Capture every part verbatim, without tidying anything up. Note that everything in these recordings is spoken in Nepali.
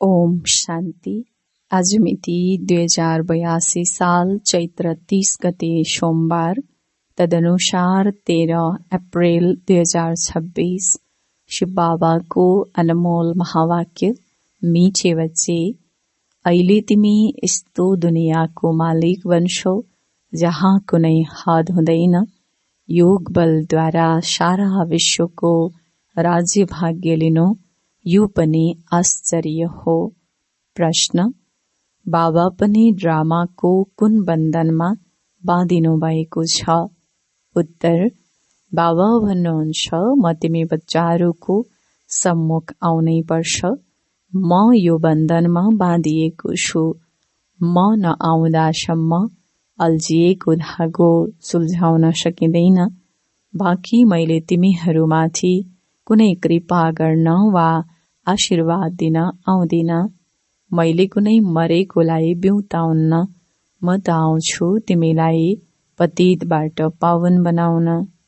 ओम शान्ति। आज मिति दुई हजार बयासी साल चैत्र तीस गते सोमबार, तदनुसार तेरह अप्रेल दुई हजार छब्बीस। शिव बाबाको अनमोल महावाक्य, मीठे बच्चे, अहिले तिमी यस्तो दुनियाँको मालिक बन्छौ जहाँ कुनै हद हुँदैन। योग बलद्वारा सारा विश्वको राज्य भाग्य लिनु यो पनि आश्चर्य हो। प्रश्न: बाबा पनि ड्रामाको कुन बन्धनमा बाँधिनु भएको छ? उत्तर: बाबा भन्नुहुन्छ, म तिमी बच्चाहरूको सम्मुख आउनै पर्छ। म यो बन्धनमा बाँधिएको छु। म नआउँदासम्म अल्झिएको धागो सुल्झाउन सकिँदैन। बाँकी मैले तिमीहरूमाथि कुनै कृपा गर्न वा आशीर्वाद दिन आउँदिन। मैले कुनै मरेकोलाई बिउताउन्न। म त आउँछु तिमीलाई पतितबाट पावन बनाउन।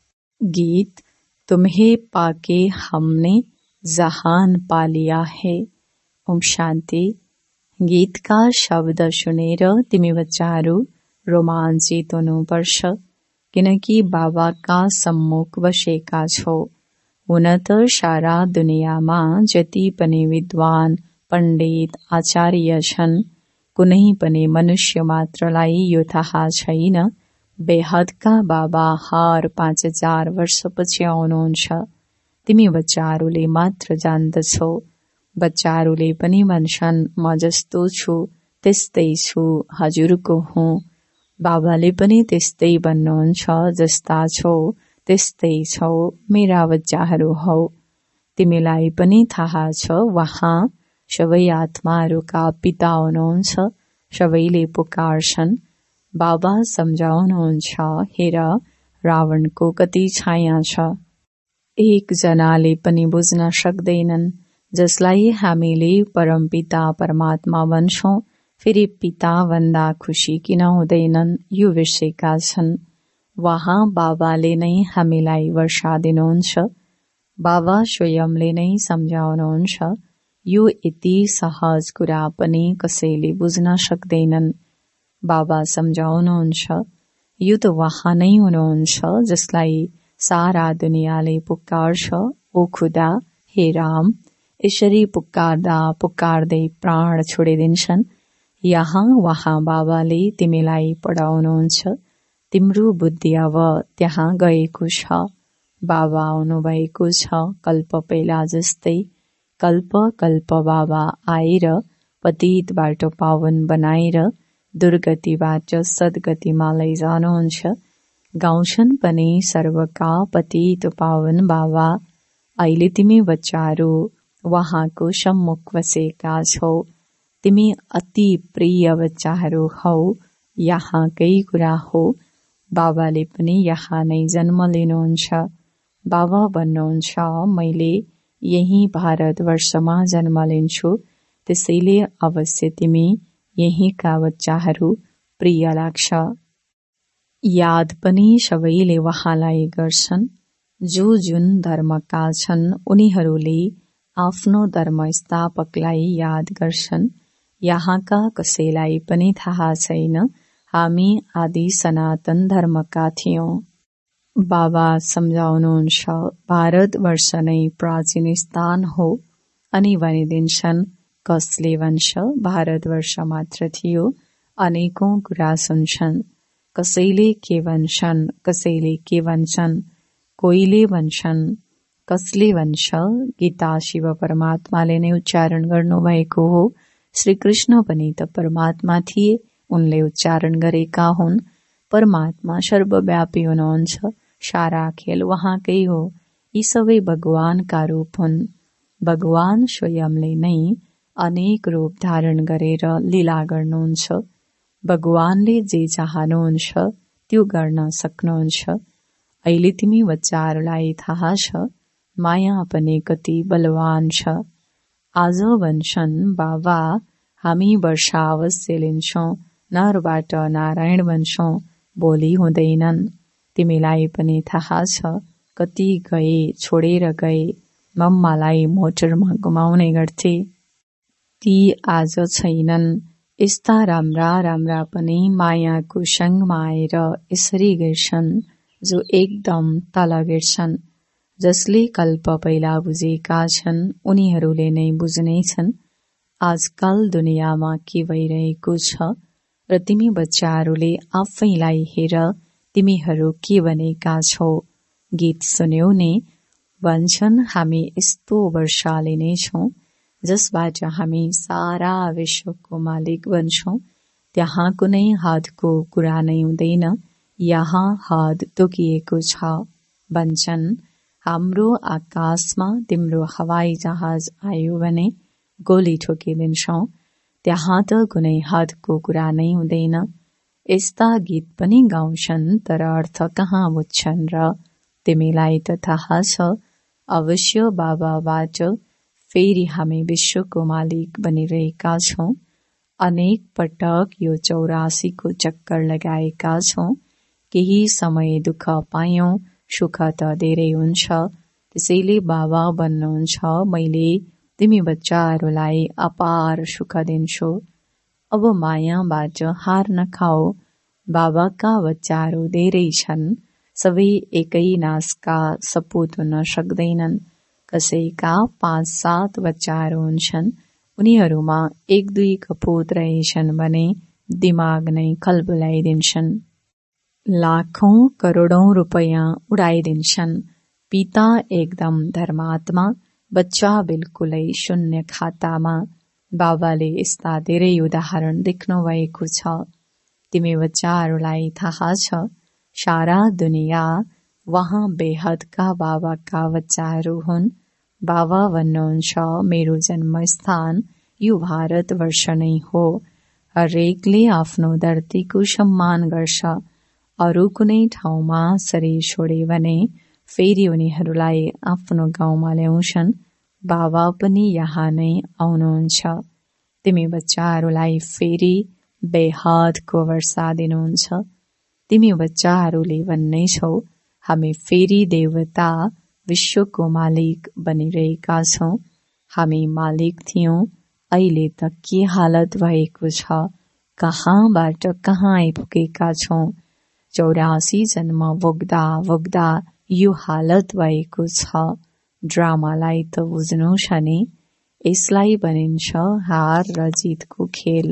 गीत: तुम्हें पाके हमने जहान पा लिया है। ओम शान्ति। गीतका शब्द सुनेर तिमी बच्चाहरू रोमाञ्चित हुनुपर्छ, किनकि बाबाका सम्मुख बसेका छौ। हुन त सारा दुनियाँमा जति पनि विद्वान, पण्डित, आचार्य छन्, कुनै पनि मनुष्य मात्रलाई यो थाहा छैन बेहदका बाबा हर पाँच हजार वर्षपछि आउनुहुन्छ। तिमी बच्चाहरूले मात्र जान्दछौ। बच्चाहरूले पनि भन्छन्, म जस्तो छु त्यस्तै छु, हजुरको हुँ। बाबाले पनि त्यस्तै भन्नुहुन्छ, जस्ता छौ त्यस्तै छौ, मेरा बच्चाहरू हौ। तिमीलाई पनि थाहा छ, वहाँ सबै आत्माहरूका पिता हुनुहुन्छ। सबैले पुकार्छन्। बाबा सम्झाउनुहुन्छ, हेर रावणको कति छाया छ। एकजनाले पनि बुझ्न सक्दैनन्। जसलाई हामीले परमपिता परमात्मा भन्छौं, फेरि पिता भन्दा खुसी किन हुँदैनन्, यो बिर्सेका छन्। वहाँ बाबाले नै हामीलाई वर्षा दिनुहुन्छ। बाबा स्वयंले नै सम्झाउनुहुन्छ। यो यति सहज कुरा पनि कसैले बुझ्न सक्दैनन्। बाबा सम्झाउनुहुन्छ, यो त वहाँ नै हुनुहुन्छ जसलाई सारा दुनियाँले पुकार्छ, ओ खुदा, हे राम। यसरी पुकार्दा पुकार्दै प्राण छोडिदिन्छन्। यहाँ वहाँ बाबाले तिमीलाई पढाउनुहुन्छ। तिम्रो बुद्धि अब त्यहाँ गएको छ। बाबा आउनुभएको छ कल्प पहिला जस्तै। कल्प कल्प बाबा आएर पतितबाट पावन बनाएर दुर्गतिबाट सद्गतिमा लैजानुहुन्छ। गाउँछन् पनि सर्वका पतित पावन बाबा। अहिले तिमी बच्चाहरू वहाँको सम्मुख बसेका छौ। तिमी अति प्रिय बच्चाहरू हौ। यहाँकै कुरा हो। बाबाले पनि यहाँ नै जन्म लिनुहुन्छ। बाबा भन्नुहुन्छ, मैले यही भारतवर्षमा जन्म लिन्छु, त्यसैले अवश्य तिमी यहीका बच्चाहरू प्रिय लाग्छ। याद पनि सबैले वहाँलाई गर्छन्। जो जुन धर्मका छन् उनीहरूले आफ्नो धर्म स्थापकलाई याद गर्छन्। यहाँका कसैलाई पनि थाहा छैन हामी आदि सनातन धर्मका थियौं। बाबा सम्झाउनुहुन्छ, भारतवर्ष नै प्राचीन स्थान हो। अनि भनिदिन्छन्, कसले भन्छ भारतवर्ष मात्र थियो। अनेकौं कुरा सुन्छन्। कसैले के भन्छन्, कसैले के भन्छन्, कोहीले भन्छन्, कसले भन्छ गीता शिव परमात्माले नै उच्चारण गर्नुभएको हो। श्री कृष्ण पनि त परमात्मा थिए, उनले उच्चारण गरेका हुन्। परमात्मा सर्वव्यापी हुनुहुन्छ। सारा खेल वहाँकै हो। यी सबै भगवानका रूप हुन्। भगवान स्वयंले नै अनेक रूप धारण गरेर लीला गर्नुहुन्छ। भगवानले जे चाहनुहुन्छ त्यो गर्न सक्नुहुन्छ। अहिले तिमी बच्चाहरूलाई थाहा छ, माया पनि कति बलवान छ। आज भन्छन्, बाबा हामी वर्षा अवश्य लिन्छौं, नरबाट नारायण भन्छौं, भोलि हुँदैनन्। तिमीलाई पनि थाहा छ, कति गए छोडेर गए। मम्मालाई मोटरमा घुमाउने गर्थे। ती आज छैनन्। यस्ता राम्रा राम्रा पनि मायाको सङ्गमा आएर यसरी गिर्छन् जो एकदम तल गिर्छन्। जसले कल्प पहिला बुझेका छन् उनीहरूले नै बुझ्नेछन् आजकल दुनियाँमा के भइरहेको छ र तिमी बच्चाहरूले आफैलाई हेर तिमीहरू के बनेका छौ। गीत सुन्यौ नि, भन्छन् हामी यस्तो वर्षा लिनेछौँ जसबाट हामी सारा विश्वको मालिक बन्छौँ। त्यहाँ कुनै हदको कुरा नै हुँदैन, यहाँ हद तोकिएको छ। भन्छन् हाम्रो आकाशमा तिम्रो हवाई जहाज आयो भने गोली ठोकिदिन्छौ। त्यहाँ त कुनै हदको कुरा नै हुँदैन। यस्ता गीत पनि गाउँछन् तर अर्थ कहाँ बुझ्छन् र? तिमीलाई त थाहा छ अवश्य बाबाबाट फेरि हामी विश्वको मालिक बनिरहेका छौँ। अनेक पटक यो चौरासीको चक्कर लगाएका छौँ। केही समय दुःख पायौं, सुख त धेरै हुन्छ। त्यसैले बाबा भन्नुहुन्छ मैले तिमी बच्चाहरूलाई अपार सुख दिन्छु। अब मायाबाट हार नखाऊ। बाबाका बच्चाहरू धेरै छन्, सबै एकै नासका सपुत हुन सक्दैनन्। कसैका पाँच सात बच्चाहरू हुन्छन्, उनीहरूमा एक दुई कपुत रहेछन् भने दिमाग नै खलबलाइदिन्छन्। लाखौं करोडौं रुपैयाँ उडाइदिन्छन्। पिता एकदम धर्मात्मा, बच्चा बिल्कुलै शून्य खातामा। बाबाले यस्ता धेरै उदाहरण देख्नु भएको छ। तिमी बच्चाहरूलाई थाहा छ सारा दुनियाँ वहाँ बेहदका बाबाका बच्चाहरू हुन्। बाबा भन्नुहुन्छ मेरो जन्मस्थान यो भारतवर्ष नै हो। हरेकले आफ्नो धरतीको सम्मान गर्छ। अरू कुनै ठाउँमा शरीर छोडे भने फेरि उनीहरूलाई आफ्नो गाउँमा ल्याउँछन्। बाबा पनि यहाँ नै आउनुहुन्छ। तिमी बच्चाहरूलाई फेरि बेहदको वर्षा दिनुहुन्छ। तिमी बच्चाहरूले भन्नेछौ हामी फेरि देवता विश्वको मालिक बनिरहेका छौँ। हामी मालिक थियौं, अहिले त के हालत भएको छ, कहाँबाट कहाँ आइपुगेका छौँ। चौरासी जन्म भोग्दा भोग्दा यो हालत भएको छ। ड्रामालाई त बुझ्नु छ नि, यसलाई भनिन्छ हार र जितको खेल।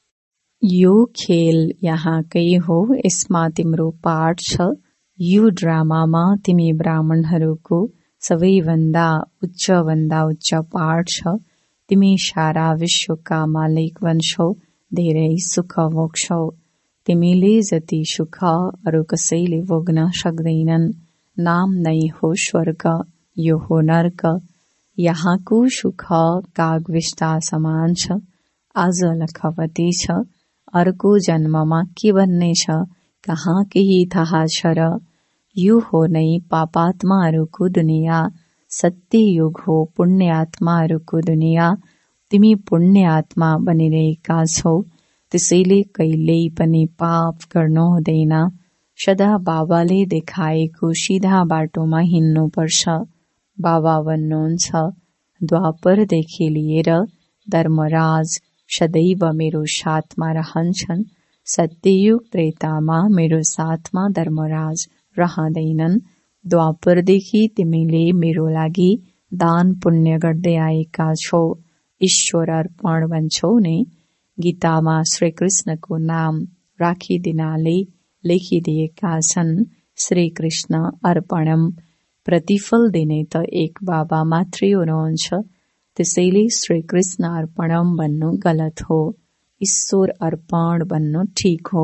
यो खेल यहाँकै हो, यसमा तिम्रो पाठ छ। यो ड्रामामा तिमी ब्राह्मणहरूको सबैभन्दा उच्च भन्दा उच्च पाठ छ। तिमी सारा विश्वका मालिक बन्छौ, धेरै सुख भोग्छौ। तिमीले जति सुख अरू कसैले भोग्न सक्दैनन्। नाम नै हो स्वर्ग, यो हो नर्क। यहाँको सुख कागविष्टा समान छ। आज लखपति छ, अर्को जन्ममा के बन्ने छ कहाँ केही थाहा छ र? यो हो नै पापात्माहरूको दुनियाँ। सत्य युग हो पुण्य आत्माहरूको दुनियाँ। तिमी पुण्य आत्मा बनिरहेका छौ, त्यसैले कहिल्यै पनि पाप गर्नु हुँदैन। सदा बाबाले देखाएको सिधा बाटोमा हिँड्नुपर्छ। बाबा भन्नुहुन्छ द्वापरदेखि लिएर धर्मराज सदैव मेरो साथमा रहन्छन्। सत्ययुग त्रेतामा मेरो साथमा धर्मराज रहँदैनन्। द्वापरदेखि तिमीले मेरो लागि दान पुण्य गर्दै आएका छौ। ईश्वर अर्पण भन्छौ नि। गीतामा श्रीकृष्णको नाम राखिदिनाले लेखिदिएका छन् श्रीकृष्ण अर्पणम। प्रतिफल दिने त एक बाबा मात्रै हुनुहुन्छ। त्यसैले श्रीकृष्ण अर्पणम भन्नु गलत हो, ईश्वर अर्पण भन्नु ठीक हो।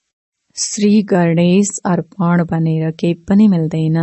श्री गणेश अर्पण भनेर केही पनि मिल्दैन।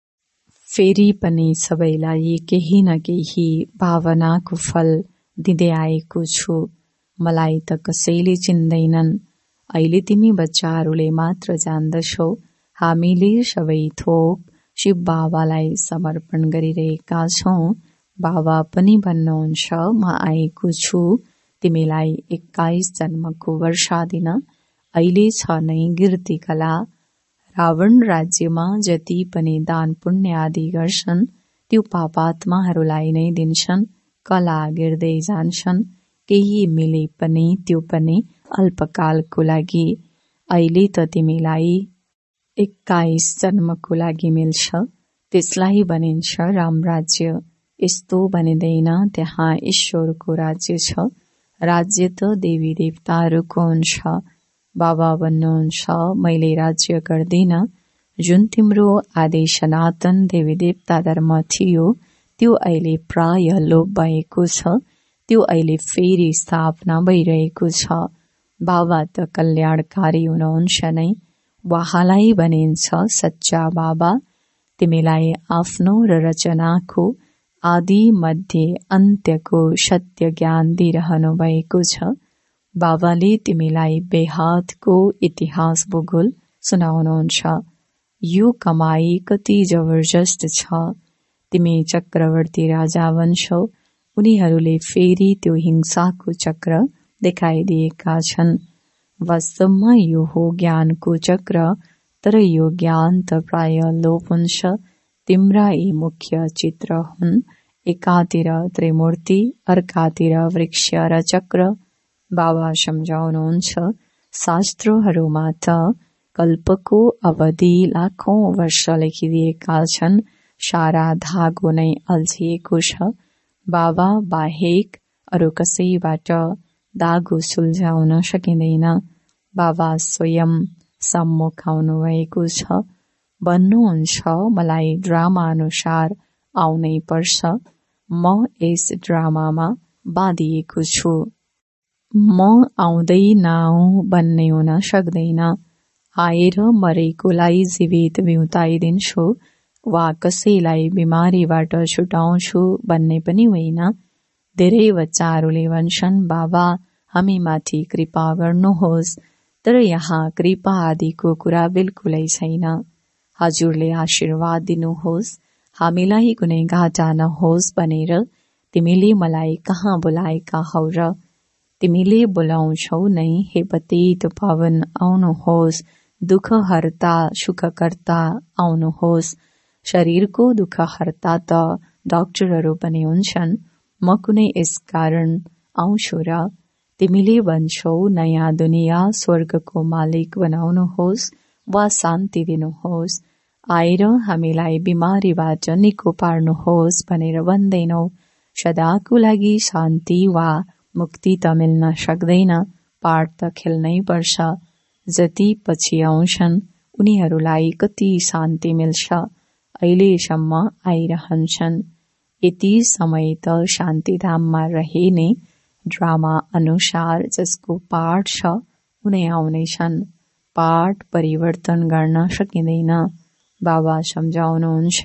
फेरि पनि सबैलाई केही न केही भावनाको फल दिँदै आएको छु। मलाई त कसैले चिन्दैनन्। अहिले तिमी बच्चाहरूले मात्र जान्दछौ। हामीले सबै थोक शिव बाबालाई समर्पण गरिरहेका छौँ। बाबा पनि भन्नुहुन्छ म आएको छु तिमीलाई एक्काइस जन्मको वर्षा दिन। अहिले छ नै गिर्ती कला। रावण राज्यमा जति पनि दान पुण्य आदि गर्छन् त्यो पापात्माहरूलाई नै दिन्छन्। कला गिर्दै जान्छन्। केही मिले पनि त्यो पनि अल्पकालको लागि। अहिले त तिमीलाई एक्काइस जन्मको लागि मिल्छ, त्यसलाई भनिन्छ रामराज्य। यस्तो भनिँदैन त्यहाँ ईश्वरको राज्य छ। राज्य त देवी देवताहरूको हुन्छ। बाबा भन्नुहुन्छ मैले राज्य गर्दिन। जुन तिम्रो आदि सनातन देवी देवता धर्म थियो त्यो अहिले प्राय लोप भएको छ। त्यो अहिले फेरि स्थापना भइरहेको छ। बाबा त कल्याणकारी हुनुहुन्छ नै। उहाँलाई भनिन्छ सच्चा बाबा। तिमीलाई आफ्नो र रचनाको आदि मध्य अन्त्यको सत्य ज्ञान दिइरहनु भएको छ। बाबाले तिमीलाई बेहादको इतिहास भूगोल सुनाउनुहुन्छ। यो कमाई कति जबरजस्त छ। तिमी चक्रवर्ती राजा बन्छौ। उनीहरूले फेरि त्यो हिंसाको चक्र देखाइदिएका छन्। वास्तवमा यो हो ज्ञानको चक्र, तर यो ज्ञान त प्राय लोप हुन्छ। तिम्रा यी मुख्य चित्र हुन्। एकातिर त्रिमूर्ति, अर्कातिर वृक्ष र चक्र। बाबा सम्झाउनुहुन्छ शास्त्रहरूमा त कल्पको अवधि लाखौं वर्ष लेखिदिएका छन्। सारा धागो नै अल्झिएको छ। बाबा बाहेक अरू कसैबाट धागो सुल्झाउन सकिँदैन। बाबा स्वयं सम्मुख आउनु भएको छ। भन्नुहुन्छ मलाई ड्रामा अनुसार आउनै पर्छ। म यस ड्रामामा बाँधिएको छु। म आउँदै नआउँ भन्ने हुन सक्दैन। आएर मरेकोलाई जीवित बिउताइदिन्छु वा कसैलाई बिमारीबाट छुटाउँछु भन्ने पनि होइन। धेरै बच्चाहरूले भन्छन् बाबा हामीमाथि कृपा गर्नुहोस्, तर यहाँ कृपा आदिको कुरा बिल्कुलै छैन। हजुरले आशीर्वाद दिनुहोस्, हामीलाई कुनै घाटा नहोस् भनेर तिमीले मलाई कहाँ बोलाएका हौ र? तिमीले बोलाउँछौ नै हे पतित पावन आउनुहोस्, दुःख हर्ता सुखकर्ता आउनुहोस्। शरीरको दुःख हर्ता त डाक्टरहरू पनि हुन्छन्। म कुनै यस कारण आउँछु र? तिमीले भन्छौ नयाँ दुनिया स्वर्गको मालिक बनाउनुहोस् वा शान्ति दिनुहोस्। आएर हामीलाई बिमारीबाट निको पार्नुहोस् भनेर भन्दैनौ। सदाको लागि शान्ति वा मुक्ति त मिल्न सक्दैन। पाठ त खेल्नै पर्छ। जति पछि आउँछन् उनीहरूलाई कति शान्ति मिल्छ। अहिलेसम्म आइरहन्छन्। यति समय त शान्तिधाममा रहे नै ड्रामा अनुसार जसको पाठ छ उनी आउनेछन्। पाठ परिवर्तन गर्न सकिँदैन। बाबा सम्झाउनुहुन्छ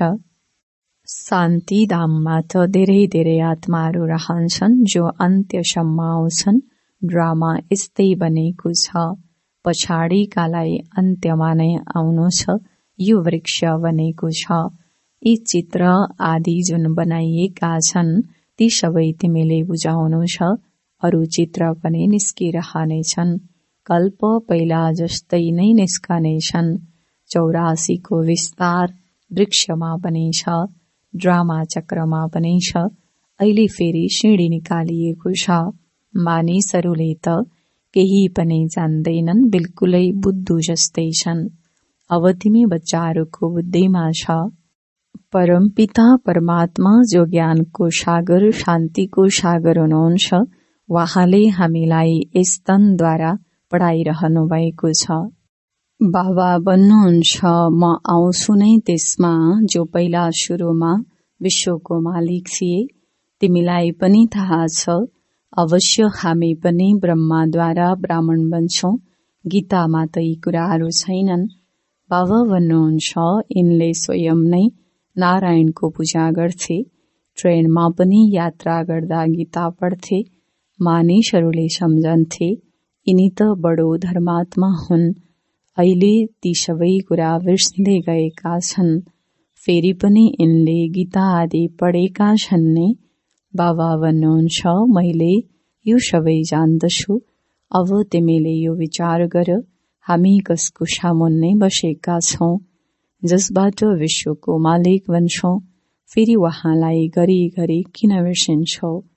शान्तिधाममा त धेरै धेरै आत्माहरू रहन्छन् जो अन्त्यसम्म आउँछन्। ड्रामा यस्तै बनेको छ। पछाडिकालाई अन्त्यमा नै आउनु छ। यो वृक्ष बनेको छ। यी चित्र आदि जुन बनाइएका छन् ती सबै तिमीले बुझाउनु छ। अरू चित्र पनि निस्किरहनेछन्। कल्प पहिला जस्तै नै निस्कनेछन्। चौरासीको विस्तार वृक्षमा पनि छ, ड्रामा चक्रमा पनि छ। अहिले फेरि सिँढी निकालिएको छ। मानिसहरूले त केही पनि जान्दैनन्, बिल्कुलै बुद्धु जस्तै छन्। अब तिमी बच्चाहरूको बुद्धिमा छ। परमपिता परमात्मा जो ज्ञानको सागर शान्तिको सागर हुनुहुन्छ, उहाँले हामीलाई यस तनद्वारा पढाइरहनु भएको छ। बाबा भन्नुहुन्छ म आउँछु नै त्यसमा जो पहिला सुरुमा विश्वको मालिक थिए। तिमीलाई पनि थाहा छ अवश्य हामी पनि ब्रह्माद्वारा ब्राह्मण बन्छौं। गीतामा त यी कुराहरू छैनन्। बाबा भन्नुहुन्छ यिनले स्वयं नै नारायणको पूजा गर्थे। ट्रेनमा पनि यात्रा गर्दा गीता पढ्थे। मानिसहरूले सम्झन्थे यिनी त बडो धर्मात्मा हुन्। अहिले ती सबै कुरा बिर्सिँदै गएका छन्। फेरि पनि यिनले गीता आदि पढेका छन् नि। बाबा भन्नुहुन्छ मैले यो सबै जान्दछु। अब तिमीले यो विचार गर हामी कसको सामुन्ने बसेका छौं, जसबाट विश्वको मालिक बन्छौं। फेरि उहाँलाई घरि घरि किन बिर्सिन्छौ?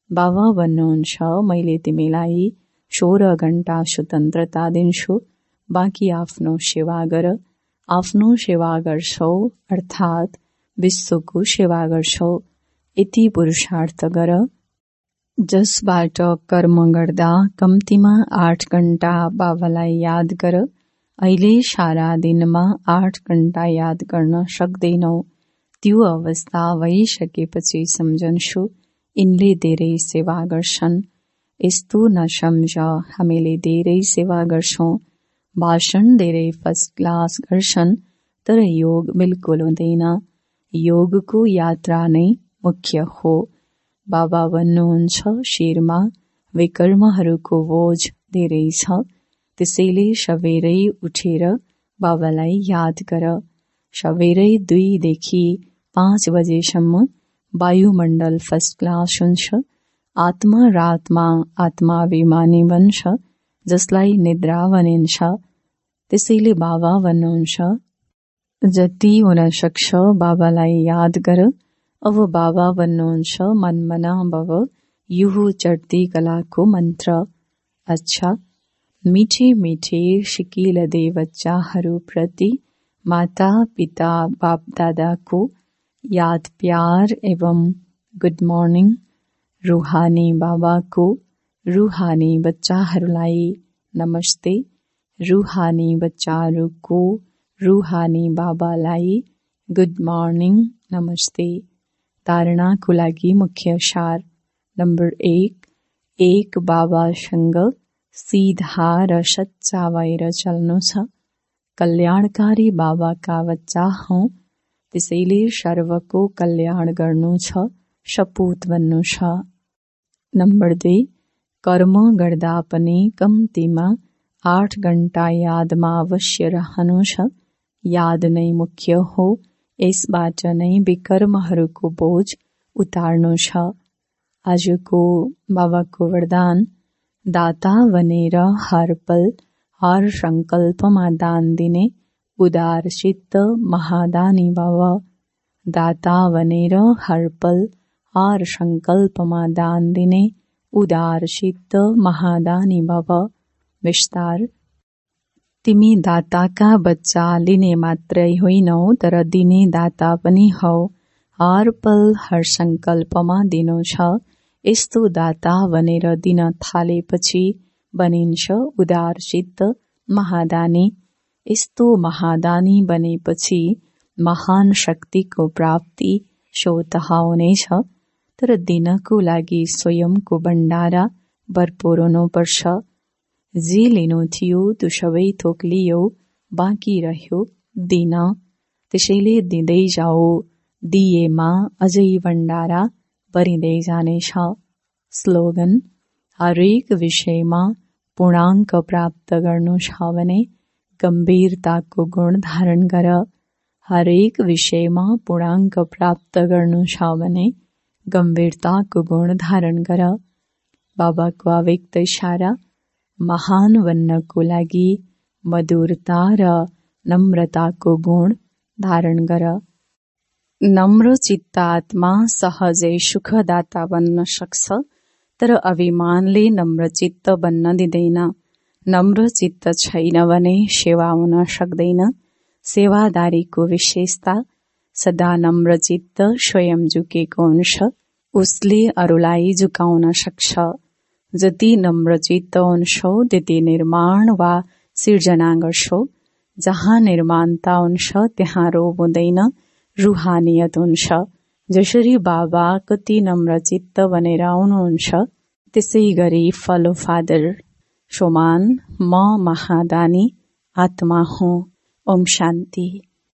बाबा भन्नुहुन्छ, मैले तिमीलाई सोह्र घण्टा स्वतन्त्रता दिन्छु, बाँकी आफ्नो सेवा गर। आफ्नो सेवा गर्छौ अर्थात् विश्वको सेवा गर्छौ। यति पुरुषार्थ गर जसबाट कर्म गर्दा कम्तीमा आठ घण्टा बाबालाई याद गर। अहिले सारा दिनमा आठ घण्टा याद गर्न सक्दैनौ। त्यो अवस्था भइसकेपछि सम्झन्छु यिनले धेरै सेवा गर्छन्। यस्तो नसम्झ, हामीले धेरै सेवा गर्छौं, भाषण धेरै फर्स्ट क्लास गर्छन्, तर योग बिल्कुल हुँदैन। योगको यात्रा नै मुख्य हो। बाबा भन्नुहुन्छ, शिरमा विकर्महरूको बोझ धेरै छ, त्यसैले सबेरै उठेर बाबालाई याद गर। सबेरै दुईदेखि पाँच बजेसम्म वायुमण्डल फर्स्ट क्लास हुन्छ। आत्मा रातमा आत्माभिमानी बन्छ, जसलाई निद्रा भनिन्छ। त्यसैले बाबा भन्नुहुन्छ, जति हुन सक्छ बाबालाई याद गर। अब बाबा भन्नुहुन्छ, मनमना भव, यो हो चढ्ती कलाको मन्त्र। अच्छा, मिठे मिठे सिकिल दे बच्चाहरू प्रति माता पिता बाप दादाको याद प्यार एवं गुड मर्निङ। रूहानी बाबाको रूहानी बच्चाहरूलाई नमस्ते। रूहानी बच्चाहरूको रूहानी बाबालाई गुड मर्निङ नमस्ते। धारणाको लागि मुख्य सार नम्बर एक, एक बाबासँग सीधा र सच्चा भएर चल्नु छ। कल्याणकारी बाबाका बच्चा हौ, त्यसैले सर्वको कल्याण गर्नु छ, सपूत बन्नु छ। नम्बर दुई, कर्म गर्दा पनि कम्तीमा आठ घण्टा यादमा अवश्य रहनु छ। याद नै मुख्य हो। यसबाट नै विकर्महरूको बोझ उतार्नु छ। आजको बाबाको वरदान, दाता बनेर हर पल हर संकल्पमा दान दिने उदार चित्त महादानी बाबा। दाता बनेर हर पल हर संकल्पमा दान दिने उदार चित्त महादानी बाबा। विस्तार, तिमी दाताका बच्चा लिने मात्रै होइनौ, तर दिने दाता पनि हौ। हर पल हर संकल्पमा दिनु छ। यस्तो दाता बनेर दिन थालेपछि बनिन्छ उदार चित्त महादानी। यस्तो महादानी बनेपछि महान शक्तिको प्राप्ति स्वतः हुनेछ। तर दिनको लागि स्वयंको भण्डारा भरपूर हुनुपर्छ। जे लिनु थियो त्यो सबै थोक लियो, बाँकी रह्यो दिन। त्यसैले दिँदै जाऊ, दिएमा अझै भण्डारा भरिँदै जानेछ। स्लोगन, हरेक विषयमा पूर्णाङ्क प्राप्त गर्नु छ भने गम्भीरताको गुण धारण गर। हरेक विषयमा पूर्णाङ्क प्राप्त गर्नु छ भने गम्भीरताको गुण धारण गर। बाबाको अव्यक्त इशारा, महान बन्नको लागि मधुरता र नम्रताको गुण धारण गर। नम्र चित्त आत्मा सहजै सुखदाता बन्न सक्छ, तर अभिमानले नम्र चित्त बन्न दिँदैन। नम्र चित्त छैन भने सेवा हुन सक्दैन। सेवादारीको विशेषता, सदा नम्र चित्त स्वयं झुकेको हुन्छ, उसले अरूलाई झुकाउन सक्छ। जति नम्र चित्त हुन्छौ त्यति निर्माण वा सिर्जना गर्छौ। जहाँ निर्माणता हुन्छ त्यहाँ रोग हुँदैन, रूहानियत हुन्छ। जसरी बाबा कति नम्र चित्त बनेर आउनुहुन्छ, त्यसै गरी फलो फादर। सोमान, म महादानी आत्मा हुँ। ओम शान्ति।